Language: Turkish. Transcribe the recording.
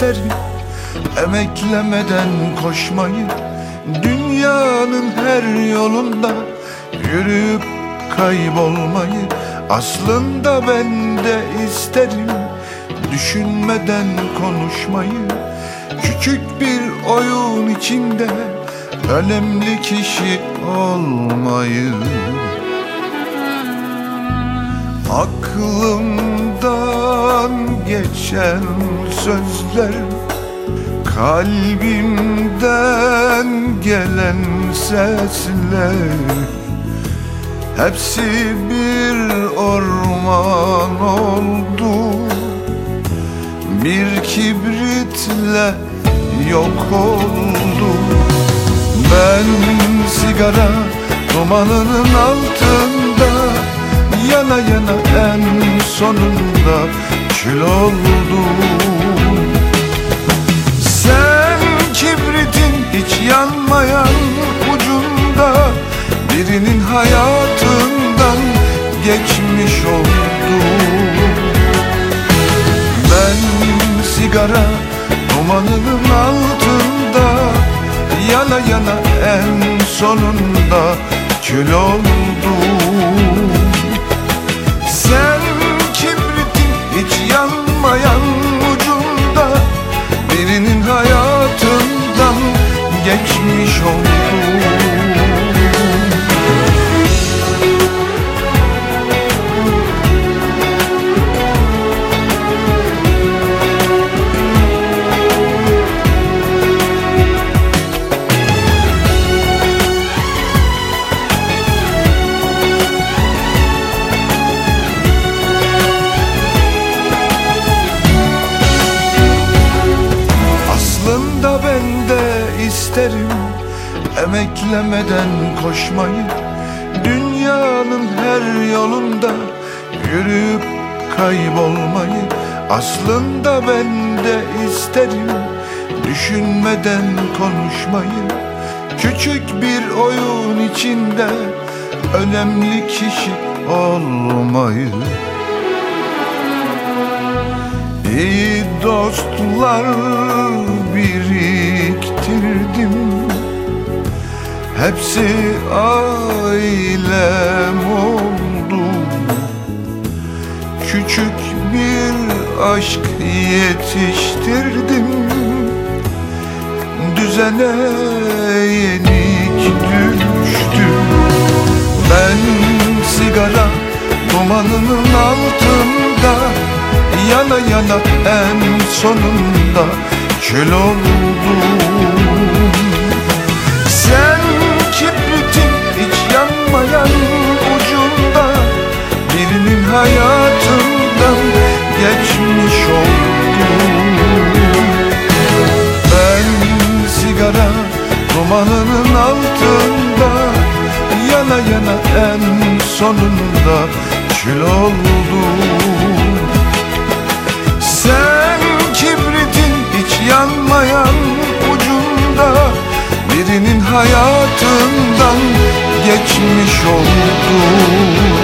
isterim emeklemeden koşmayı, dünyanın her yolunda yürüyüp kaybolmayı. Aslında ben de isterim düşünmeden konuşmayı, küçük bir oyun içinde önemli kişi olmayı. Aklımdan geçen sözler, kalbimden gelen sesler, hepsi bir orman oldu, bir kibritle yok oldu. Ben sigara dumanının altında yana yana en sonunda kül oldum. Sen kibritin hiç yanmayan ucunda birinin hayatından geçmiş oldum. Ben sigara dumanının altında yana yana en sonunda kül oldum. Sen kibritin hiç yanmayan ucunda birinin hayatından geçmiş oldum. İsterim emeklemeden koşmayı, dünyanın her yolunda yürüyüp kaybolmayı. Aslında ben de isterim düşünmeden konuşmayı, küçük bir oyun içinde önemli kişi olmayı. İyi dostlar biriktirdim, hepsi ailem oldu. Küçük bir aşk yetiştirdim, düzene yenik düştüm. Ben sigara dumanının altında yana yana en sonunda kül oldum. Sen kibritin hiç yanmayan ucunda birinin hayatından geçmiş oldum. Ben sigara dumanının altında yana yana en sonunda kül oldum. Sen kibritin hiç yanmayan ucunda birinin hayatından geçmiş oldun.